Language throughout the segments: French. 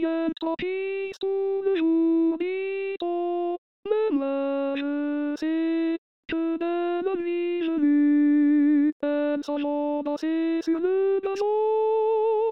siento triste un journito, mais moi je sais que dès la nuit venue, elles s'allons danser sur le gazon.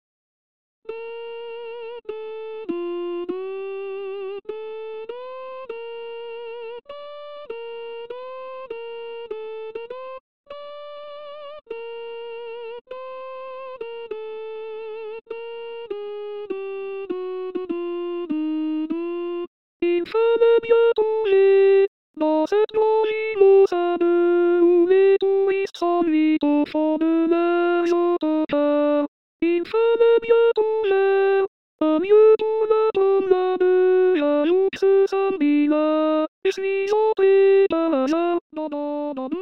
Il fallait bien trouver dans cette jolie moussade où les touristes s'ennuient au fond de leurs autocars. Il fallait bien trouver un lieu pour la promenade. J'avoue que ce samedi-là, je suis entré par hasard. Non, non, non.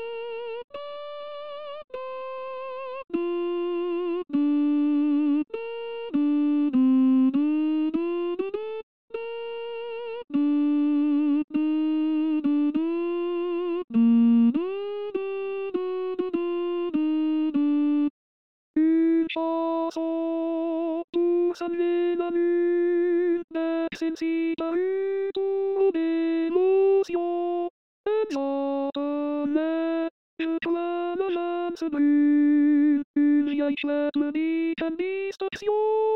Une chanson pour saluer la lune, avec celle-ci parut tout d'émotion. Elle chantonnait, je crois la lame se brûle, une vieille chouette me dit quelle distraction.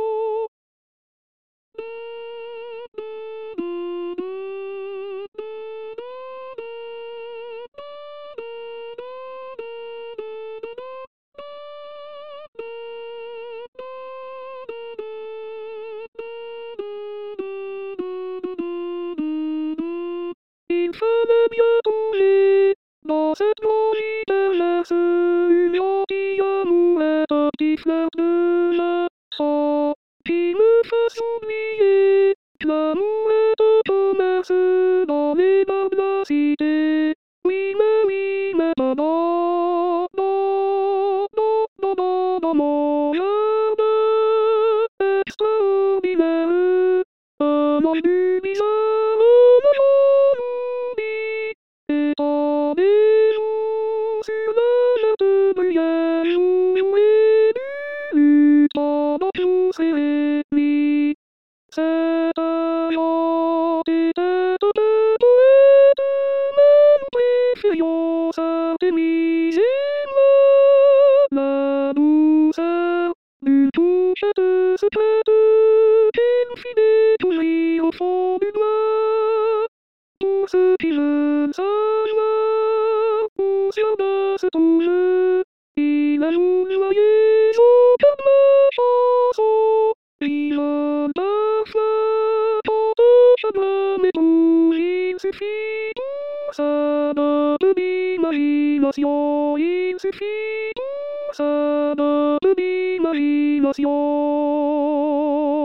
Il fallait bien trouver dans cette jolie bergère une gentille amourette, un petit flirt de l'accent qui me fasse oublier que l'amour est un commerce dans les bars de la cité. Oui, mais non, non, non, non, non, non, dans mon jardin extraordinaire, un ange du bizarre me jalousie. Étendez-vous sur la verte bruyère, jouez du luth pendant que vous serez nuit. Cette agente était un peu poète, mais nous préférions s'artémiser la douceur d'une touchette secrète qui nous fit découvrir au fond du doigt. Pour ceux qui veulent savoir où sur se trouve, il a louvoyé au cœur de ma chanson. Il donne parfois tant de chagrin, mais tout il suffit pour ça notre imagination. Il suffit pour ça notre imagination.